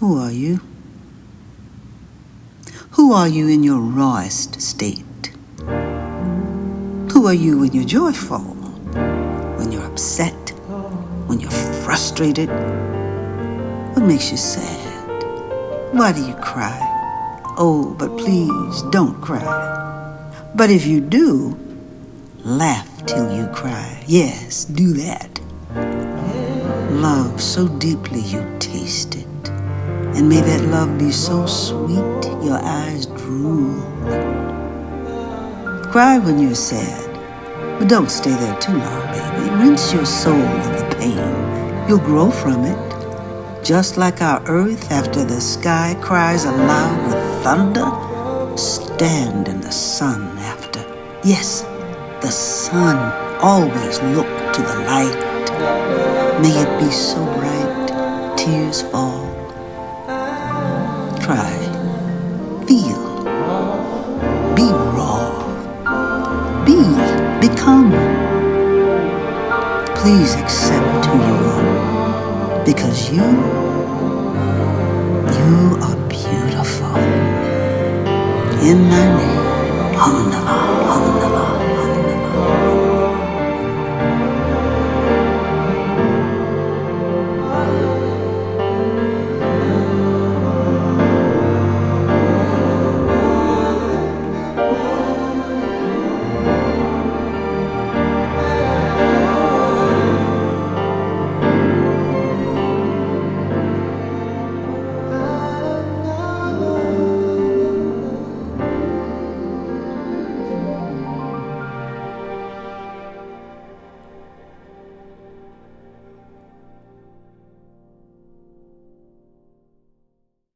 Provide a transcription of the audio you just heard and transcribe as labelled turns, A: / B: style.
A: Who are you? Who are you in your rawest state? Who are you when you're joyful? When you're upset? When you're frustrated? What makes you sad? Why do you cry? Oh, but please don't cry. But if you do, laugh till you cry. Yes, do that. Love so deeply you taste it. And may that love be so sweet your eyes drool. Cry when you're sad, but don't stay there too long, baby. Rinse your soul of the pain. You'll grow from it. Just like our earth after the sky cries aloud with thunder, stand in the sun after. Yes, the sun. Always look to the light. May it be so bright, tears fall. Try, feel, be raw, become. Please accept who you are, because you are beautiful. In my name, Alhamdulillah, Alhamdulillah.